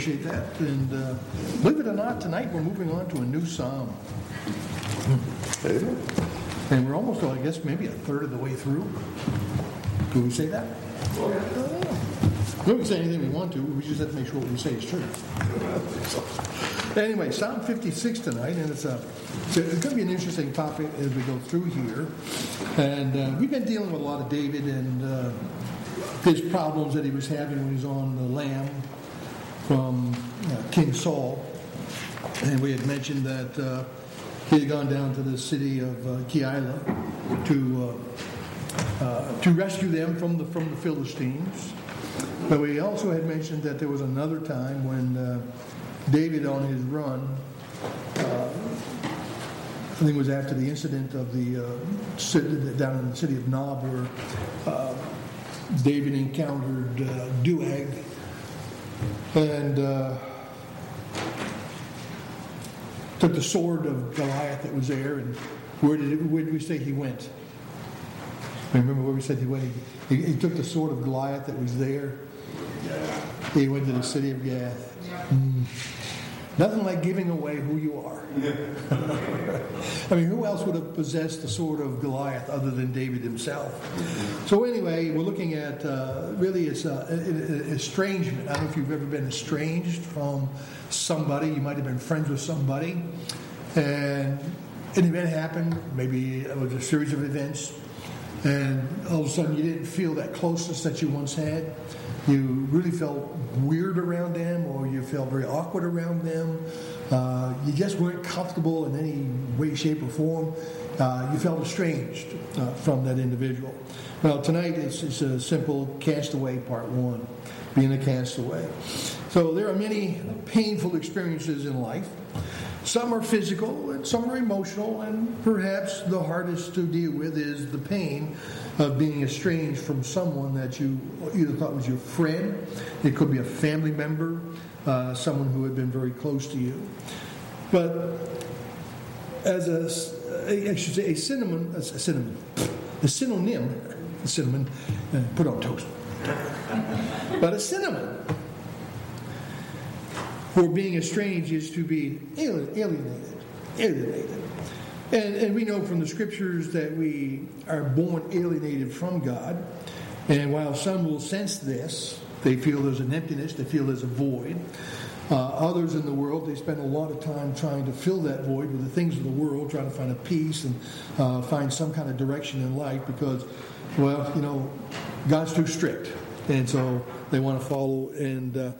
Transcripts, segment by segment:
Appreciate that. And believe it or not, tonight we're moving on to a new psalm. And we're almost, I guess, maybe a third of the way through. Do we say that? We can say anything we want to. We just have to make sure what we say is true. Anyway, Psalm 56 tonight, and it's going to be an interesting topic as we go through here. And we've been dealing with a lot of David and his problems that he was having when he was on the lam from King Saul. And we had mentioned that he had gone down to the city of Keilah to rescue them from the Philistines. But we also had mentioned that there was another time when David, on his run, I think it was after the incident of the down in the city of Nob, where David encountered Doeg, and took the sword of Goliath that was there. And where did we say he went? Remember where we said he went? He took the sword of Goliath that was there. He went to the city of Gath. Nothing like giving away who you are. I mean, who else would have possessed the sword of Goliath other than David himself? So anyway, we're looking at really it's estrangement. I don't know if you've ever been estranged from somebody. You might have been friends with somebody, and an event happened. Maybe it was a series of events, and all of a sudden you didn't feel that closeness that you once had. You really felt weird around them, or you felt very awkward around them. You just weren't comfortable in any way, shape, or form. You felt estranged from that individual. Well, tonight it's a simple castaway, part one, being a castaway. So there are many painful experiences in life. Some are physical and some are emotional, and perhaps the hardest to deal with is the pain of being estranged from someone that you either thought was your friend. It could be a family member, someone who had been very close to you. But as a synonym, put on toast. But a synonym for being estranged is to be alienated. And we know from the scriptures that we are born alienated from God. And while some will sense this, they feel there's an emptiness, they feel there's a void. Others in the world, they spend a lot of time trying to fill that void with the things of the world, trying to find a peace and find some kind of direction in life because, well, God's too strict. And so they want to follow and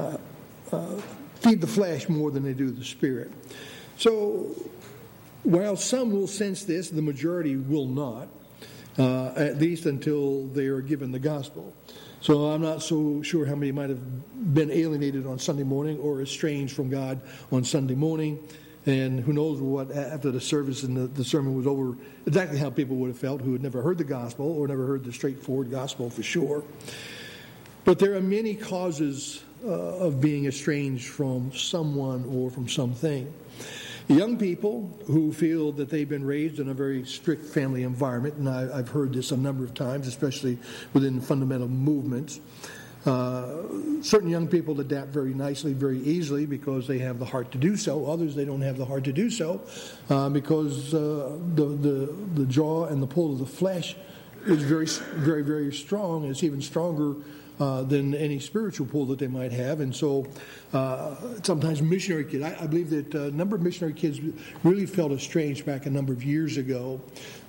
feed the flesh more than they do the spirit. So while some will sense this, the majority will not, at least until they are given the gospel. So I'm not so sure how many might have been alienated on Sunday morning or estranged from God on Sunday morning. And who knows what, after the service and the sermon was over, exactly how people would have felt who had never heard the gospel or never heard the straightforward gospel for sure. But there are many causes of being estranged from someone or from something. Young people who feel that they've been raised in a very strict family environment, and I've heard this a number of times, especially within fundamental movements. Certain young people adapt very nicely, very easily because they have the heart to do so. Others, they don't have the heart to do so because the draw and the pull of the flesh is very, very, very strong. It's even stronger than any spiritual pull that they might have. And so sometimes missionary kids, I believe that a number of missionary kids really felt estranged back a number of years ago.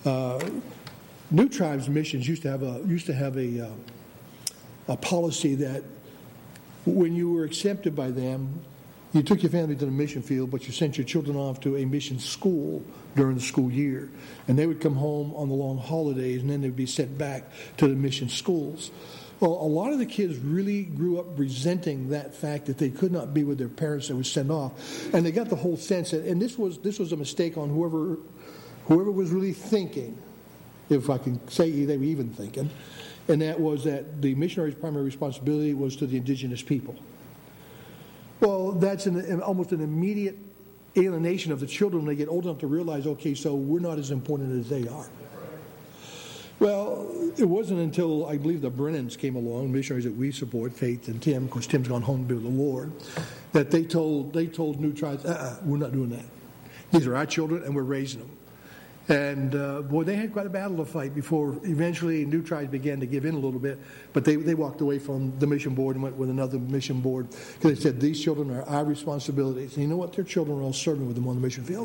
New Tribes Missions used to have a policy that when you were accepted by them, you took your family to the mission field, but you sent your children off to a mission school during the school year. And they would come home on the long holidays, and then they'd be sent back to the mission schools. Well, a lot of the kids really grew up resenting that fact that they could not be with their parents that were sent off. And they got the whole sense that, and this was a mistake on whoever was really thinking, if I can say they were even thinking, and that was that the missionary's primary responsibility was to the indigenous people. Well, that's almost an immediate alienation of the children when they get old enough to realize, okay, so we're not as important as they are. Well, it wasn't until, I believe, the Brennans came along, missionaries that we support, Faith and Tim, of course Tim's gone home to be with the Lord, that they told new tribes, we're not doing that. These are our children and we're raising them. And boy, they had quite a battle to fight before eventually new tribes began to give in a little bit, but they walked away from the mission board and went with another mission board because they said, these children are our responsibilities. And you know what? Their children are all serving with them on the mission field.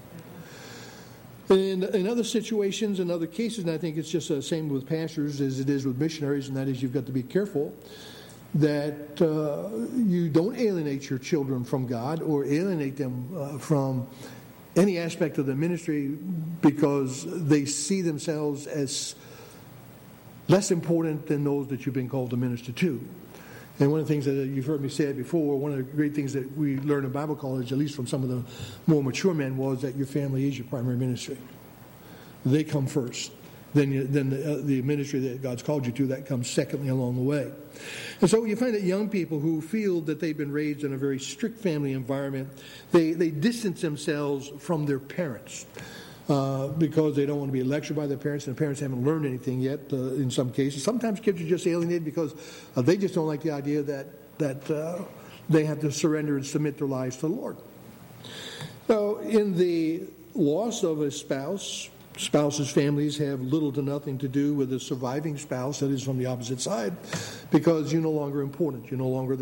In other situations, in other cases, and I think it's just the same with pastors as it is with missionaries, and that is you've got to be careful that you don't alienate your children from God or alienate them from any aspect of the ministry because they see themselves as less important than those that you've been called to minister to. And one of the things that you've heard me say it before, one of the great things that we learned in Bible college, at least from some of the more mature men, was that your family is your primary ministry. They come first. Then the ministry that God's called you to, that comes secondly along the way. And so you find that young people who feel that they've been raised in a very strict family environment, they distance themselves from their parents. Because they don't want to be lectured by their parents, and the parents haven't learned anything yet in some cases. Sometimes kids are just alienated because they just don't like the idea that they have to surrender and submit their lives to the Lord. So in the loss of a spouse, spouses' families have little to nothing to do with the surviving spouse that is from the opposite side, because you're no longer important. You're no longer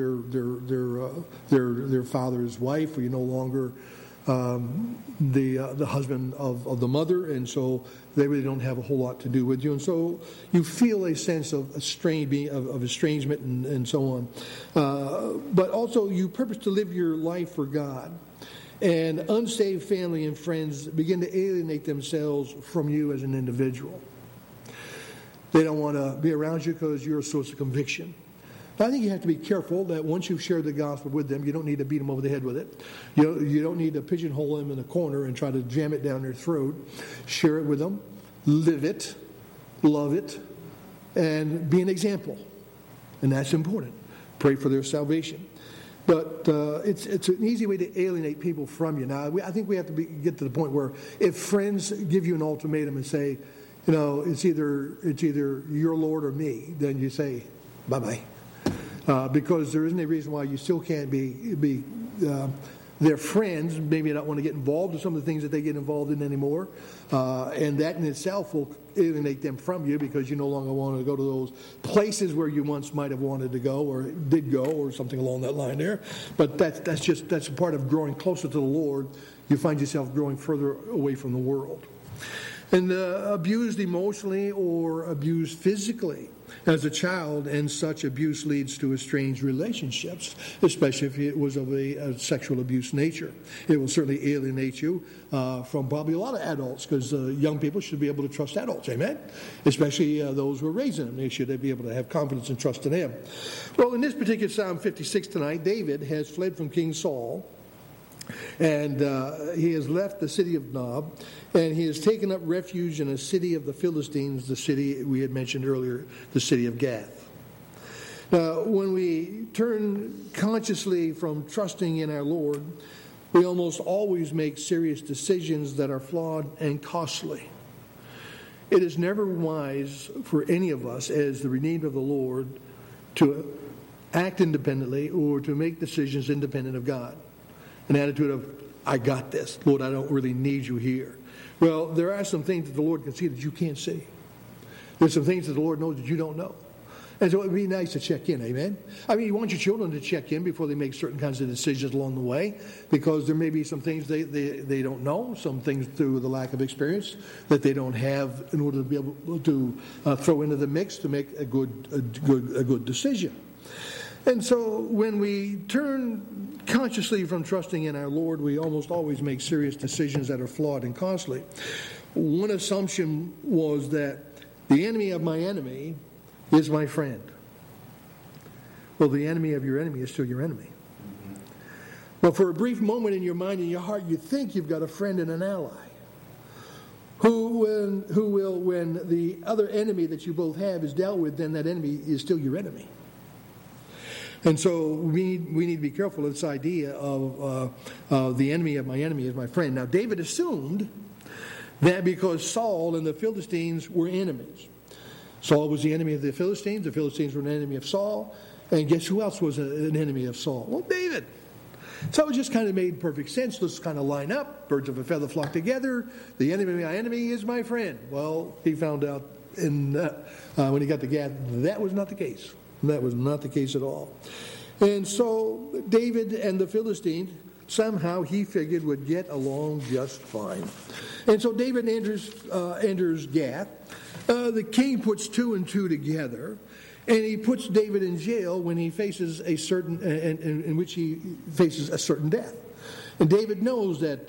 their father's wife, or you're no longer the husband of the mother, and so they really don't have a whole lot to do with you, and so you feel a sense of estrangement and so on. But also you purpose to live your life for God, and unsaved family and friends begin to alienate themselves from you as an individual. They don't want to be around you because you're a source of conviction. I think you have to be careful that once you've shared the gospel with them, you don't need to beat them over the head with it. You don't need to pigeonhole them in a corner and try to jam it down their throat. Share it with them, live it, love it, and be an example. And that's important. Pray for their salvation. But it's an easy way to alienate people from you. Now, I think we have to get to the point where if friends give you an ultimatum and say, it's either your Lord or me, then you say, bye-bye. Because there isn't a reason why you still can't be their friends. Maybe you don't want to get involved in some of the things that they get involved in anymore. And that in itself will alienate them from you because you no longer want to go to those places where you once might have wanted to go or did go or something along that line there. But that's a part of growing closer to the Lord. You find yourself growing further away from the world. And abused emotionally or abused physically as a child, and such abuse leads to estranged relationships, especially if it was of a sexual abuse nature. It will certainly alienate you from probably a lot of adults, because young people should be able to trust adults, amen? Especially those who are raising them. They should be able to have confidence and trust in them. Well, in this particular Psalm 56 tonight, David has fled from King Saul, and he has left the city of Nob, and he has taken up refuge in a city of the Philistines, the city we had mentioned earlier, the city of Gath. Now, when we turn consciously from trusting in our Lord, we almost always make serious decisions that are flawed and costly. It is never wise for any of us as the redeemed of the Lord to act independently or to make decisions independent of God. An attitude of, I got this. Lord, I don't really need you here. Well, there are some things that the Lord can see that you can't see. There's some things that the Lord knows that you don't know. And so it would be nice to check in, amen? I mean, you want your children to check in before they make certain kinds of decisions along the way, because there may be some things they don't know, some things through the lack of experience that they don't have in order to be able to throw into the mix to make a good decision. And so when we turn consciously from trusting in our Lord, we almost always make serious decisions that are flawed and costly. One assumption was that the enemy of my enemy is my friend. Well, the enemy of your enemy is still your enemy. But for a brief moment in your mind and your heart, you think you've got a friend and an ally who will, when the other enemy that you both have is dealt with, then that enemy is still your enemy. And so we need to be careful of this idea of the enemy of my enemy is my friend. Now, David assumed that because Saul and the Philistines were enemies, Saul was the enemy of the Philistines. The Philistines were an enemy of Saul. And guess who else was an enemy of Saul? Well, David. So it just kind of made perfect sense. Let's kind of line up. Birds of a feather flock together. The enemy of my enemy is my friend. Well, he found out when he got to Gath, that was not the case. That was not the case at all. And so David and the Philistines, somehow he figured, would get along just fine. And so David enters Gath. The king puts two and two together, and he puts David in jail when he faces a certain, in which he faces a certain death. And David knows that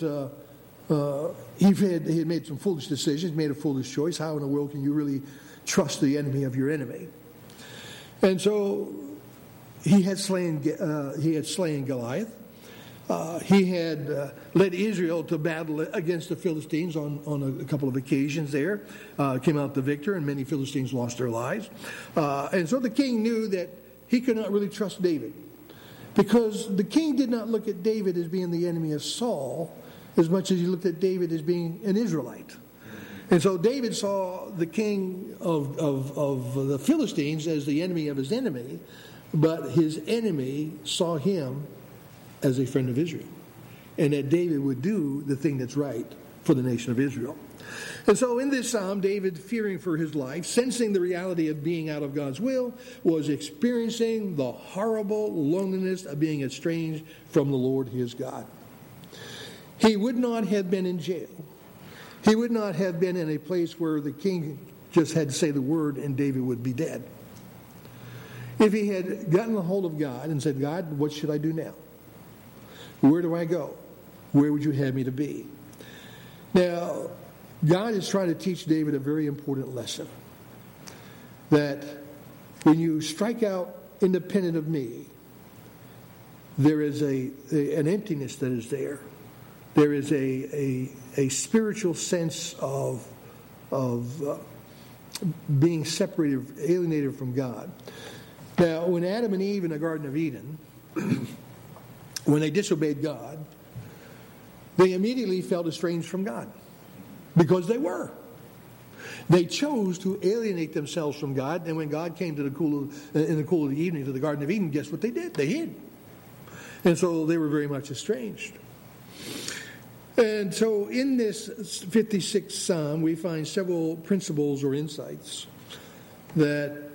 he had made some foolish decisions, made a foolish choice. How in the world can you really trust the enemy of your enemy? And so he had slain Goliath. He had led Israel to battle against the Philistines on a couple of occasions there. Came out the victor, and many Philistines lost their lives. And so the king knew that he could not really trust David, because the king did not look at David as being the enemy of Saul as much as he looked at David as being an Israelite. And so David saw the king of the Philistines as the enemy of his enemy, but his enemy saw him as a friend of Israel, and that David would do the thing that's right for the nation of Israel. And so in this psalm, David, fearing for his life, sensing the reality of being out of God's will, was experiencing the horrible loneliness of being estranged from the Lord his God. He would not have been in jail. He would not have been in a place where the king just had to say the word and David would be dead. If he had gotten a hold of God and said, God, what should I do now? Where do I go? Where would you have me to be? Now, God is trying to teach David a very important lesson. That when you strike out independent of me, there is an emptiness that is there. There is a spiritual sense of being separated, alienated from God. Now, when Adam and Eve in the Garden of Eden, when they disobeyed God, they immediately felt estranged from God, because they were. They chose to alienate themselves from God, and when God came to in the cool of the evening to the Garden of Eden, guess what they did? They hid. And so they were very much estranged. And so in this 56th Psalm, we find several principles or insights that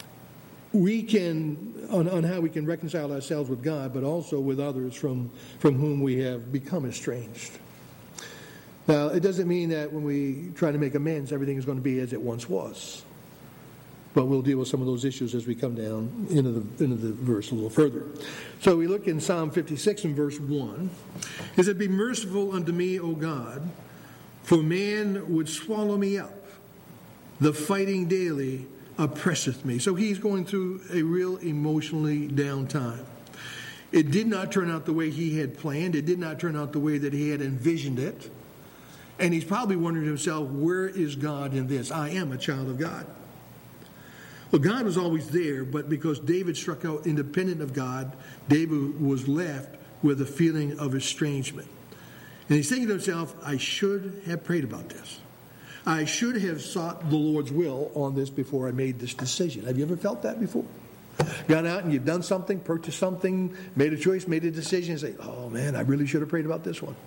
we can, on how we can reconcile ourselves with God, but also with others from whom we have become estranged. Now, it doesn't mean that when we try to make amends, everything is going to be as it once was. But we'll deal with some of those issues as we come down into the verse a little further. So we look in Psalm 56 and verse 1. It said, "Be merciful unto me, O God, for man would swallow me up. The fighting daily oppresseth me." So he's going through a real emotionally down time. It did not turn out the way he had planned. It did not turn out the way that he had envisioned it. And he's probably wondering to himself, where is God in this? I am a child of God. Well, God was always there, but because David struck out independent of God, David was left with a feeling of estrangement. And he's thinking to himself, I should have prayed about this. I should have sought the Lord's will on this before I made this decision. Have you ever felt that before? Gone out and you've done something, purchased something, made a choice, made a decision, and say, oh man, I really should have prayed about this one.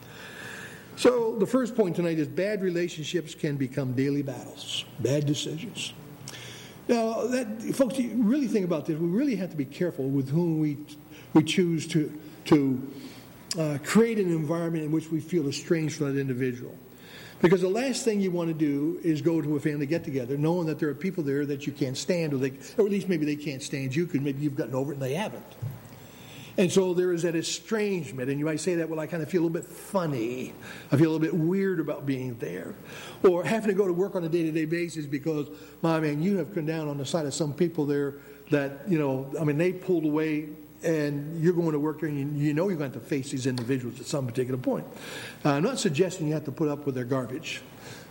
So the first point tonight is bad relationships can become daily battles, bad decisions. Now, folks, you really think about this. We really have to be careful with whom we choose to create an environment in which we feel estranged from that individual. Because the last thing you want to do is go to a family get-together knowing that there are people there that you can't stand, or at least maybe they can't stand you, because maybe you've gotten over it and they haven't. And so there is that estrangement, and you might say that, well, I kind of feel a little bit funny. I feel a little bit weird about being there. Or having to go to work on a day-to-day basis because, my man, you have come down on the side of some people there that, they pulled away, and you're going to work there, and you know you're going to have to face these individuals at some particular point. I'm not suggesting you have to put up with their garbage.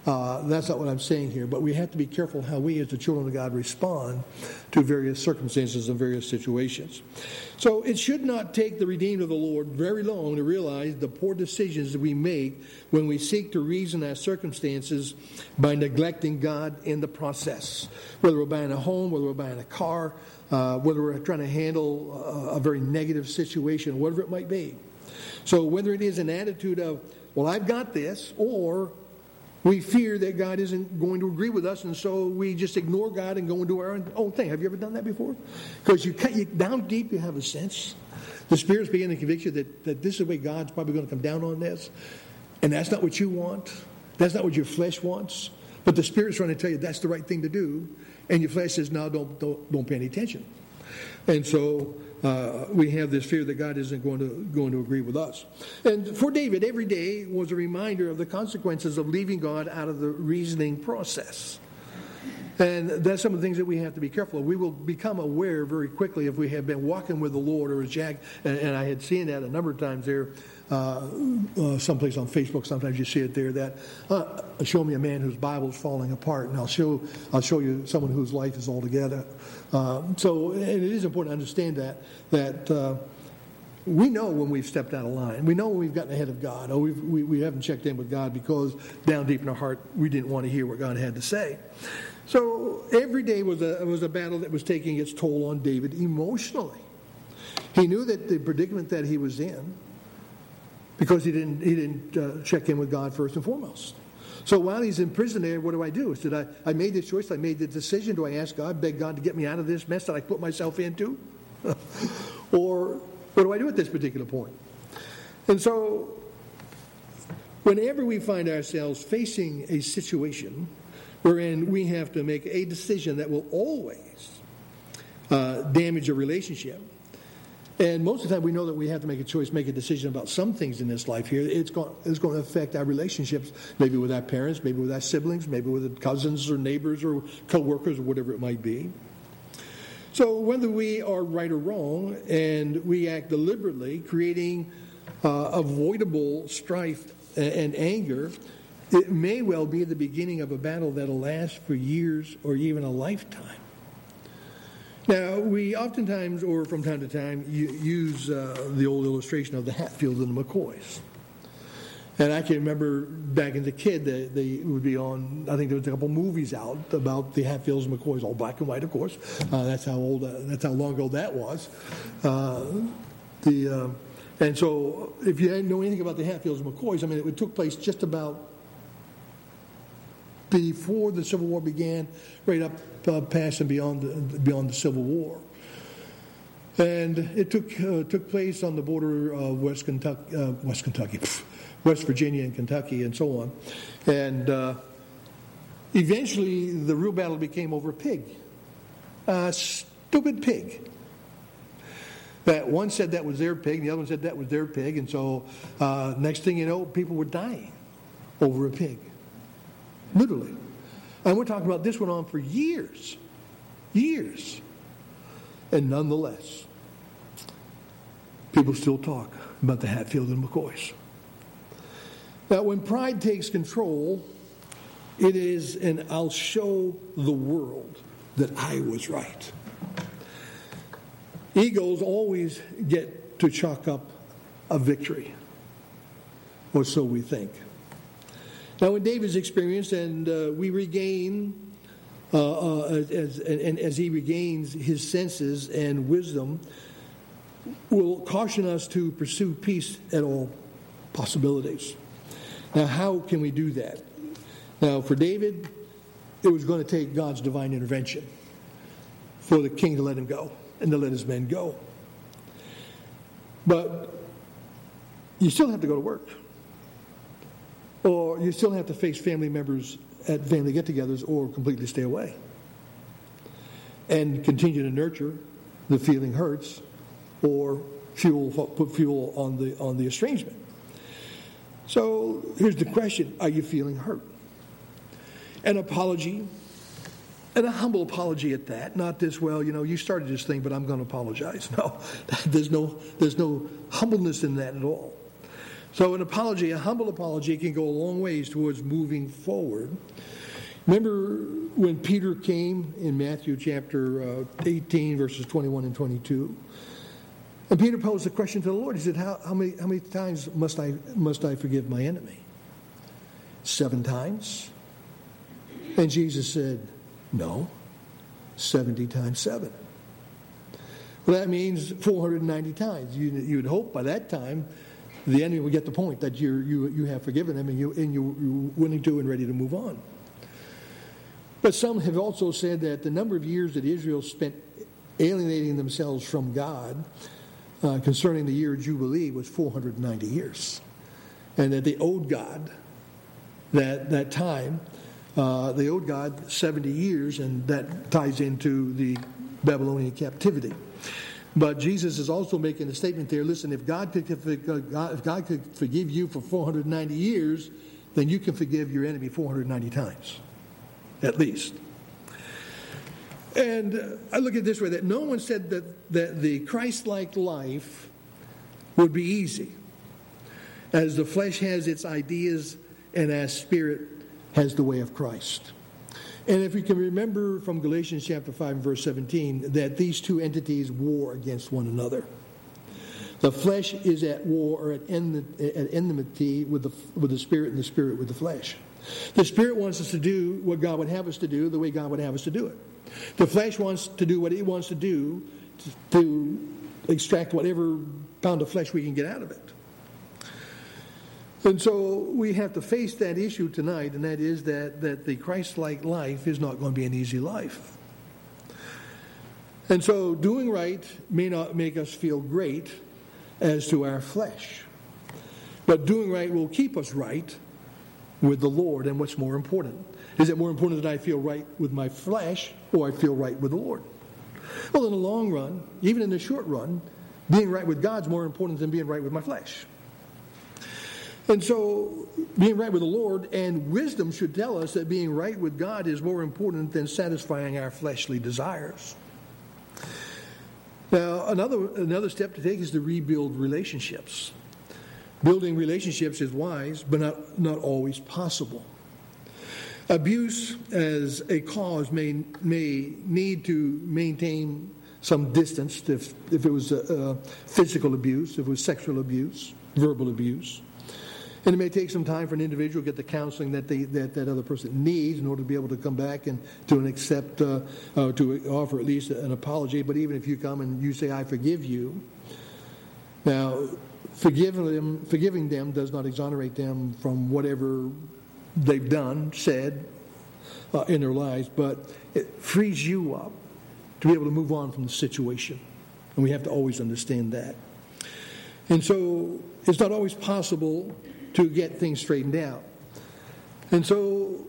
That's not what I'm saying here. But we have to be careful how we as the children of God respond to various circumstances and various situations. So it should not take the redeemed of the Lord very long to realize the poor decisions that we make when we seek to reason our circumstances by neglecting God in the process. Whether we're buying a home, whether we're buying a car, whether we're trying to handle a very negative situation, whatever it might be. So whether it is an attitude of, well, I've got this, or we fear that God isn't going to agree with us, and so we just ignore God and go and do our own thing. Have you ever done that before? Because you down deep, you have a sense. The Spirit's beginning to convict you that this is the way God's probably going to come down on this, and that's not what you want. That's not what your flesh wants. But the Spirit's trying to tell you that's the right thing to do, and your flesh says, no, don't pay any attention. And so we have this fear that God isn't going to agree with us. And for David, every day was a reminder of the consequences of leaving God out of the reasoning process. And that's some of the things that we have to be careful of. We will become aware very quickly if we have been walking with the Lord, or as Jack, and I had seen that a number of times there, someplace on Facebook, sometimes you see it there, that show me a man whose Bible is falling apart, and I'll show you someone whose life is all together. So and it is important to understand that we know when we've stepped out of line. We know when we've gotten ahead of God, or we haven't checked in with God because down deep in our heart we didn't want to hear what God had to say. So every day was a battle that was taking its toll on David emotionally. He knew that the predicament that he was in, because he didn't check in with God first and foremost. So while he's in prison there, what do I do? I made this choice, I made the decision. Do I ask God, beg God to get me out of this mess that I put myself into? Or what do I do at this particular point? And so whenever we find ourselves facing a situation wherein we have to make a decision that will always damage a relationship, and most of the time we know that we have to make a choice, make a decision about some things in this life here. It's going to affect our relationships, maybe with our parents, maybe with our siblings, maybe with cousins or neighbors or co-workers or whatever it might be. So whether we are right or wrong and we act deliberately, creating avoidable strife and anger, it may well be the beginning of a battle that will last for years or even a lifetime. Now, we oftentimes, or from time to time, use the old illustration of the Hatfields and the McCoys. And I can remember back as a kid, they would be on, I think there was a couple movies out about the Hatfields and McCoys, all black and white, of course. That's how long ago that was. And so, if you didn't know anything about the Hatfields and McCoys, I mean, it took place just about before the Civil War began, right up past and beyond the Civil War, and it took place on the border of West Virginia and Kentucky, and so on. And eventually, the real battle became over a pig, a stupid pig. That one said that was their pig, and the other one said that was their pig, and so next thing you know, people were dying over a pig. Literally. And we're talking about this went on for years. And nonetheless, people still talk about the Hatfield and McCoys. Now, when pride takes control, it is, and I'll show the world that I was right. Egos always get to chalk up a victory, or so we think. Now, in David's experience, and we regain, as he regains his senses and wisdom, will caution us to pursue peace at all possibilities. Now, how can we do that? Now, for David, it was going to take God's divine intervention for the king to let him go and to let his men go. But you still have to go to work. Or you still have to face family members at family get-togethers, or completely stay away. And continue to nurture the feeling hurts, or put fuel on the estrangement. So here's the question: are you feeling hurt? An apology, and a humble apology at that. Not this, well, you started this thing, but I'm going to apologize. No, there's no humbleness in that at all. So an apology, a humble apology, can go a long ways towards moving forward. Remember when Peter came in Matthew chapter 18, verses 21 and 22? And Peter posed a question to the Lord. He said, how many times must I forgive my enemy? 7 times? And Jesus said, no, 70 times 7. Well, that means 490 times. You'd hope by that time the enemy will get the point that you have forgiven them and you're willing to and ready to move on. But some have also said that the number of years that Israel spent alienating themselves from God concerning the year of Jubilee was 490 years. And that they owed God that time, they owed God 70 years, and that ties into the Babylonian captivity. But Jesus is also making a statement there. Listen, if God could forgive you for 490 years, then you can forgive your enemy 490 times, at least. And I look at it this way, that no one said that the Christ-like life would be easy, as the flesh has its ideas and as spirit has the way of Christ. And if we can remember from Galatians chapter 5 and verse 17, that these two entities war against one another. The flesh is at war or at enmity with the spirit, and the spirit with the flesh. The spirit wants us to do what God would have us to do the way God would have us to do it. The flesh wants to do what it wants to do to extract whatever pound of flesh we can get out of it. And so we have to face that issue tonight, and that is that the Christ-like life is not going to be an easy life. And so doing right may not make us feel great as to our flesh, but doing right will keep us right with the Lord. And what's more important? Is it more important that I feel right with my flesh or I feel right with the Lord? Well, in the long run, even in the short run, being right with God's more important than being right with my flesh. And so being right with the Lord and wisdom should tell us that being right with God is more important than satisfying our fleshly desires. Now, another step to take is to rebuild relationships. Building relationships is wise, but not always possible. Abuse as a cause may need to maintain some distance if it was physical abuse, if it was sexual abuse, verbal abuse. And it may take some time for an individual to get the counseling that other person needs in order to be able to come back and to accept, to offer at least an apology. But even if you come and you say, I forgive you, now forgiving them does not exonerate them from whatever they've done, said in their lives, but it frees you up to be able to move on from the situation. And we have to always understand that. And so it's not always possible to get things straightened out. And so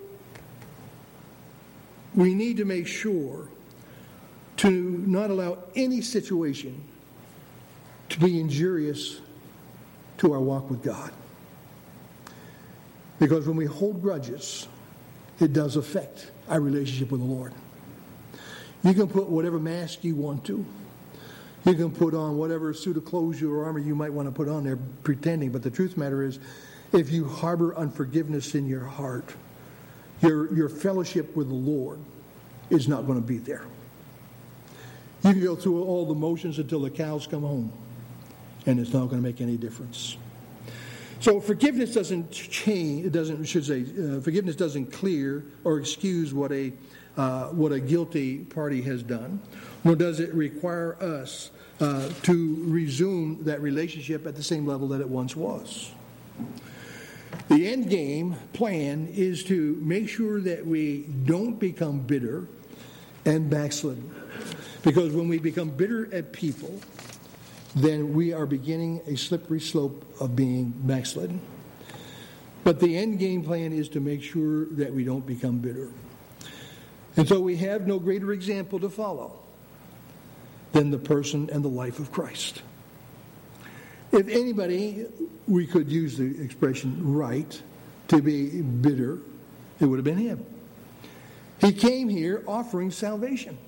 we need to make sure to not allow any situation to be injurious to our walk with God. Because when we hold grudges, it does affect our relationship with the Lord. You can put whatever mask you want to. You can put on whatever suit of clothes or armor you might want to put on there pretending. But the truth of the matter is, if you harbor unforgiveness in your heart, your fellowship with the Lord is not going to be there. You can go through all the motions until the cows come home, and it's not going to make any difference. So forgiveness doesn't change. Forgiveness doesn't clear or excuse what a guilty party has done, nor does it require us to resume that relationship at the same level that it once was. The end game plan is to make sure that we don't become bitter and backslidden. Because when we become bitter at people, then we are beginning a slippery slope of being backslidden. But the end game plan is to make sure that we don't become bitter. And so we have no greater example to follow than the person and the life of Christ. If anybody, we could use the expression right, to be bitter, it would have been him. He came here offering salvation.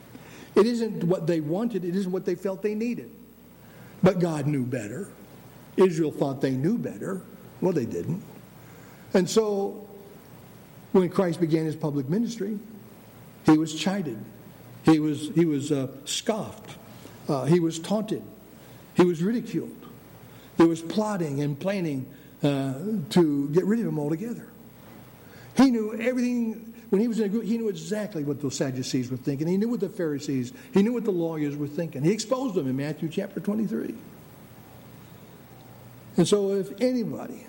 It isn't what they wanted, it isn't what they felt they needed. But God knew better. Israel thought they knew better. Well, they didn't. And so, when Christ began his public ministry, he was chided. He was scoffed. He was taunted. He was ridiculed. There was plotting and planning to get rid of him altogether. He knew everything. When he was in a group, he knew exactly what those Sadducees were thinking. He knew what the Pharisees, he knew what the lawyers were thinking. He exposed them in Matthew chapter 23. And so if anybody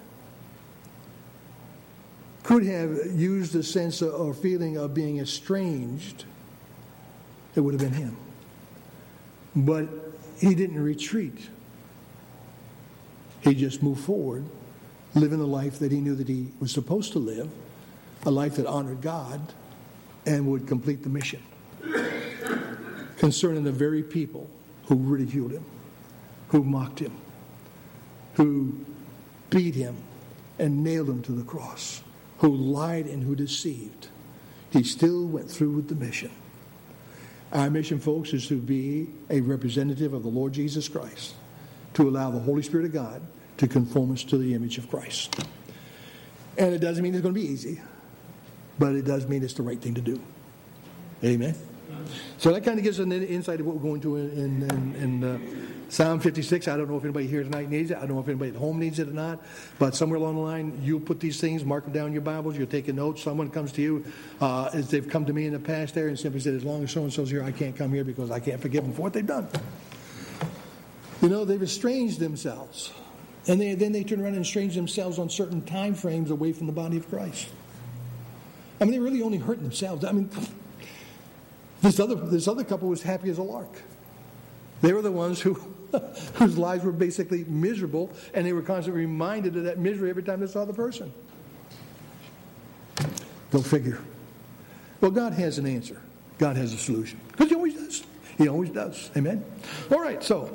could have used a sense or feeling of being estranged, it would have been him. But he didn't retreat. He just moved forward, living the life that he knew that he was supposed to live, a life that honored God and would complete the mission concerning the very people who ridiculed him, who mocked him, who beat him and nailed him to the cross, who lied and who deceived. He still went through with the mission. Our mission, folks, is to be a representative of the Lord Jesus Christ, to allow the Holy Spirit of God to conform us to the image of Christ. And it doesn't mean it's going to be easy, but it does mean it's the right thing to do. Amen? So that kind of gives us an insight of what we're going to in Psalm 56. I don't know if anybody here tonight needs it. I don't know if anybody at home needs it or not. But somewhere along the line, you'll put these things, mark them down in your Bibles. You're taking notes. Someone comes to you, as they've come to me in the past there, and simply said, as long as so-and-so's here, I can't come here because I can't forgive them for what they've done. You know, they've estranged themselves. And then they turn around and estrange themselves on certain time frames away from the body of Christ. I mean, they really only hurt themselves. I mean, this other couple was happy as a lark. They were the ones whose lives were basically miserable, and they were constantly reminded of that misery every time they saw the person. Go figure. Well, God has an answer. God has a solution. Because he always does. He always does. Amen? All right, so